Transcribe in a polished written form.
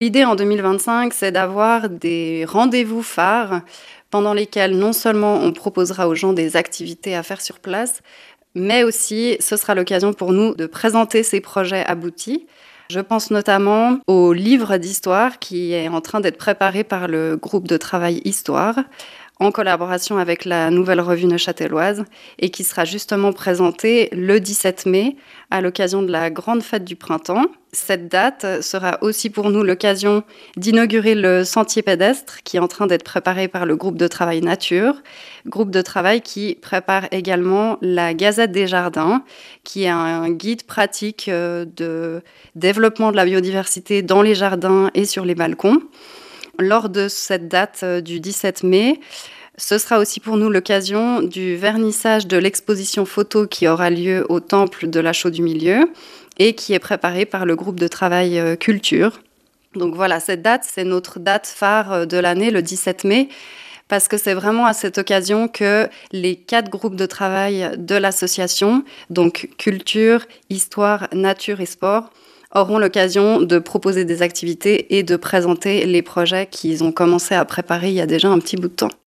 L'idée en 2025, c'est d'avoir des rendez-vous phares pendant lesquels non seulement on proposera aux gens des activités à faire sur place, mais aussi ce sera l'occasion pour nous de présenter ces projets aboutis. Je pense notamment au livre d'histoire qui est en train d'être préparé par le groupe de travail Histoire, en collaboration avec la Nouvelle Revue Neuchâteloise, et qui sera justement présenté le 17 mai à l'occasion de la grande fête du printemps. Cette date sera aussi pour nous l'occasion d'inaugurer le sentier pédestre qui est en train d'être préparé par le groupe de travail Nature, groupe de travail qui prépare également la Gazette des Jardins, qui est un guide pratique de développement de la biodiversité dans les jardins et sur les balcons. Lors de cette date du 17 mai, ce sera aussi pour nous l'occasion du vernissage de l'exposition photo qui aura lieu au Temple de la Chaux-du-Milieu et qui est préparée par le groupe de travail Culture. Donc voilà, cette date, c'est notre date phare de l'année, le 17 mai, parce que c'est vraiment à cette occasion que les 4 groupes de travail de l'association, donc culture, histoire, nature et sport, auront l'occasion de proposer des activités et de présenter les projets qu'ils ont commencé à préparer il y a déjà un petit bout de temps.